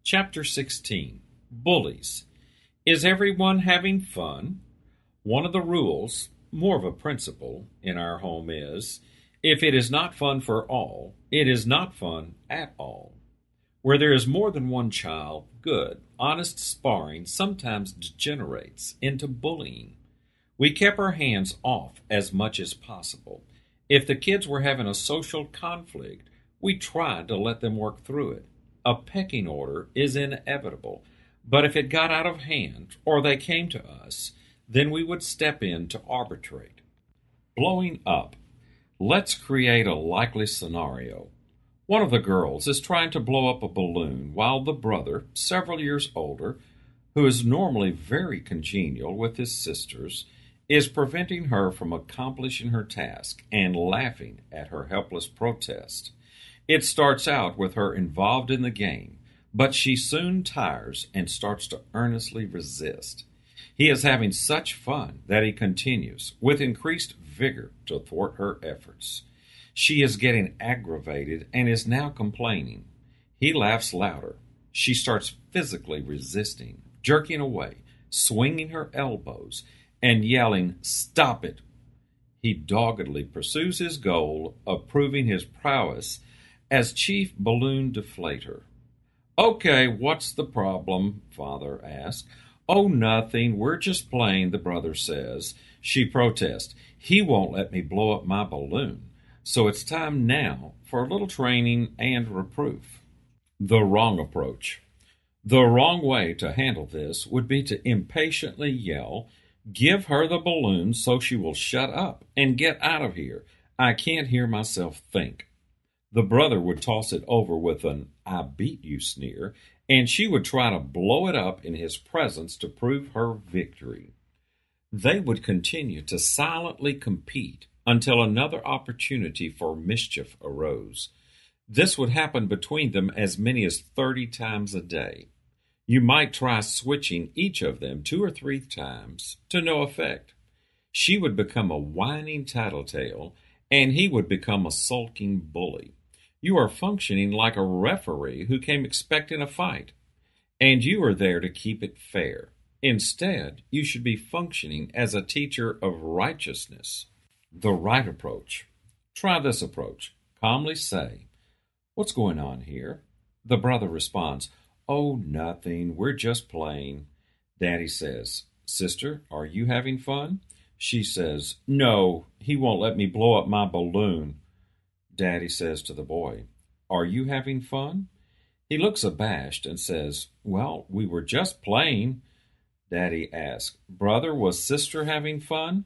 Chapter 16 Bullies. Is everyone having fun? One of the rules, more of a principle, in our home is if it is not fun for all, it is not fun at all. Where there is more than one child, good, honest sparring sometimes degenerates into bullying. We kept our hands off as much as possible. If the kids were having a social conflict, we tried to let them work through it. A pecking order is inevitable, but if it got out of hand or they came to us, then we would step in to arbitrate. Blowing up. Let's create a likely scenario. One of the girls is trying to blow up a balloon while the brother, several years older, who is normally very congenial with his sisters, is preventing her from accomplishing her task and laughing at her helpless protest. It starts out with her involved in the game, but she soon tires and starts to earnestly resist. He is having such fun that he continues, with increased vigor, to thwart her efforts. She is getting aggravated and is now complaining. He laughs louder. She starts physically resisting, jerking away, swinging her elbows, and yelling, "Stop it!" He doggedly pursues his goal of proving his prowess as chief balloon deflator. "Okay, what's the problem?" Father asks. "Oh, nothing. We're just playing," the brother says. She protests. "He won't let me blow up my balloon. So it's time now for a little training and reproof." The wrong approach. The wrong way to handle this would be to impatiently yell, "Give her the balloon so she will shut up and get out of here. I can't hear myself think." The brother would toss it over with an "I beat you" sneer, and she would try to blow it up in his presence to prove her victory. They would continue to silently compete until another opportunity for mischief arose. This would happen between them as many as 30 times a day. You might try switching each of them 2 or 3 times to no effect. She would become a whining tattletale, and he would become a sulking bully. You are functioning like a referee who came expecting a fight, and you are there to keep it fair. Instead, you should be functioning as a teacher of righteousness. The right approach. Try this approach. Calmly say, "What's going on here?" The brother responds, "Oh, nothing. We're just playing." Daddy says, "Sister, are you having fun?" She says, "No, he won't let me blow up my balloon." Daddy says to the boy, "Are you having fun?" He looks abashed and says, "Well, we were just playing." Daddy asks, "Brother, was sister having fun?"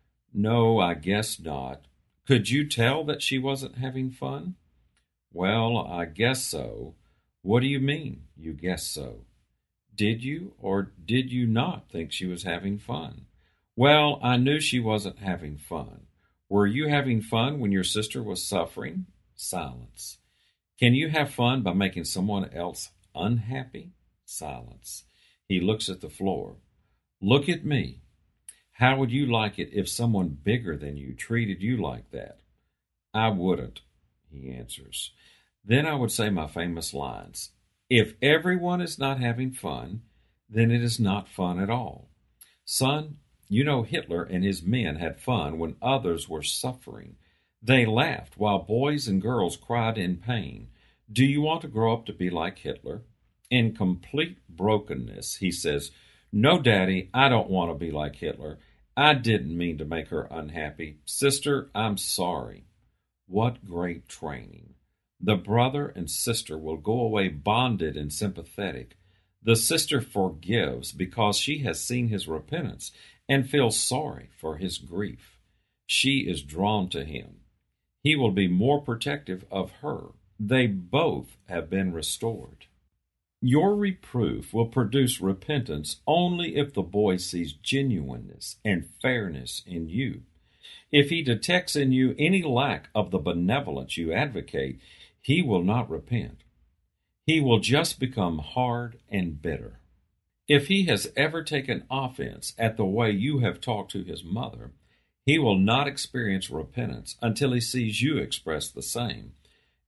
"No, I guess not." "Could you tell that she wasn't having fun?" "Well, I guess so." "What do you mean, you guess so?" "Did you or did you not think she was having fun?" "Well, I knew she wasn't having fun." "Were you having fun when your sister was suffering?" Silence. "Can you have fun by making someone else unhappy?" Silence. He looks at the floor. "Look at me. How would you like it if someone bigger than you treated you like that?" "I wouldn't," he answers. Then I would say my famous lines. If everyone is not having fun, then it is not fun at all. Son, you know Hitler and his men had fun when others were suffering. They laughed while boys and girls cried in pain. Do you want to grow up to be like Hitler? In complete brokenness, he says, "No, Daddy, I don't want to be like Hitler. I didn't mean to make her unhappy. Sister, I'm sorry." What great training. The brother and sister will go away bonded and sympathetic. The sister forgives because she has seen his repentance and feels sorry for his grief. She is drawn to him. He will be more protective of her. They both have been restored. Your reproof will produce repentance only if the boy sees genuineness and fairness in you. If he detects in you any lack of the benevolence you advocate, he will not repent. He will just become hard and bitter. If he has ever taken offense at the way you have talked to his mother, he will not experience repentance until he sees you express the same.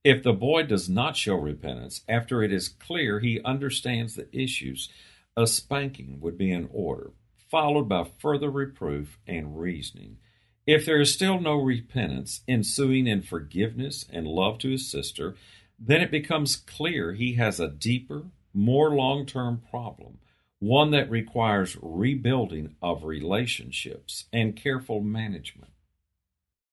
If the boy does not show repentance after it is clear he understands the issues, a spanking would be in order, followed by further reproof and reasoning. If there is still no repentance ensuing in forgiveness and love to his sister, then it becomes clear he has a deeper, more long term problem, one that requires rebuilding of relationships and careful management.